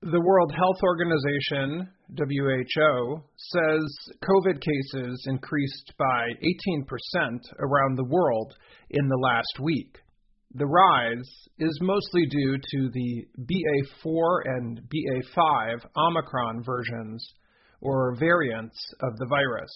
The World Health Organization, WHO, says COVID cases increased by 18% around the world in the last week. The rise is mostly due to the BA4 and BA5 Omicron versions, or variants of the virus.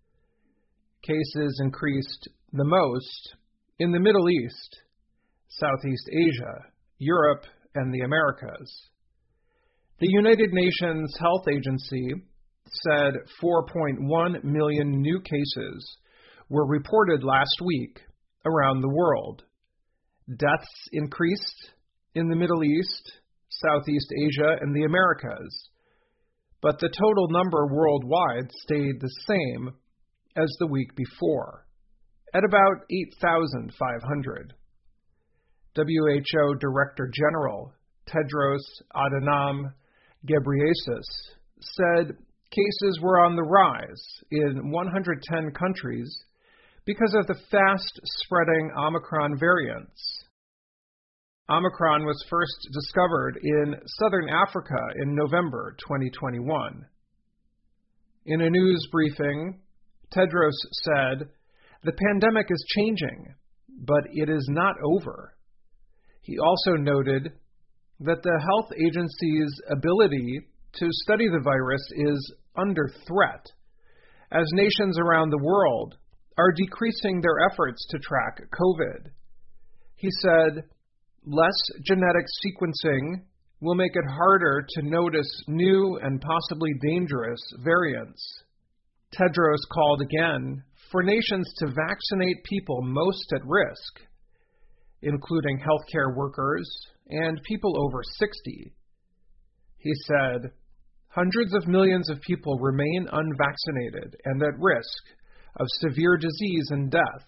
Cases increased the most in the Middle East, Southeast Asia, Europe, and the Americas. The United Nations Health Agency said 4.1 million new cases were reported last week around the world. Deaths increased in the Middle East, Southeast Asia, and the Americas, but the total number worldwide stayed the same as the week before, at about 8,500. WHO Director General Tedros Adhanom Ghebreyesus said cases were on the rise in 110 countries because of the fast-spreading Omicron variants. Omicron was first discovered in southern Africa in November 2021. In a news briefing, Tedros said, "The pandemic is changing, but it is not over." He also noted that the health agency's ability to study the virus is under threat, as nations around the world are decreasing their efforts to track COVID. He said, less genetic sequencing will make it harder to notice new and possibly dangerous variants. Tedros called again for nations to vaccinate people most at risk, including healthcare workers and people over 60. He said, hundreds of millions of people remain unvaccinated and at risk of severe disease and death.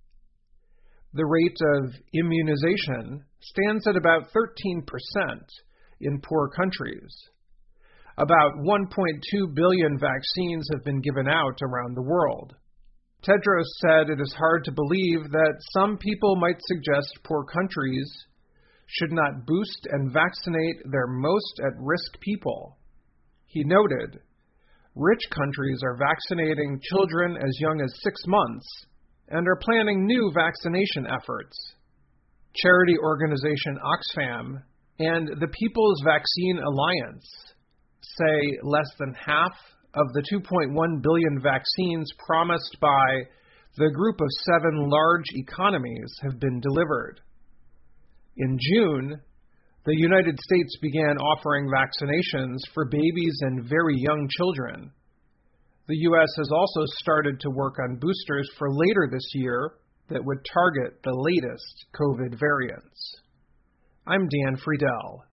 The rate of immunization stands at about 13% in poor countries. About 1.2 billion vaccines have been given out around the world. Tedros said it is hard to believe that some people might suggest poor countries should not boost and vaccinate their most at-risk people. He noted, rich countries are vaccinating children as young as 6 months and are planning new vaccination efforts. Charity organization Oxfam and the People's Vaccine Alliance say less than half of the 2.1 billion vaccines promised by the group of 7 large economies have been delivered. In June, the United States began offering vaccinations for babies and very young children. The U.S. has also started to work on boosters for later this year that would target the latest COVID variants. I'm Dan Friedel.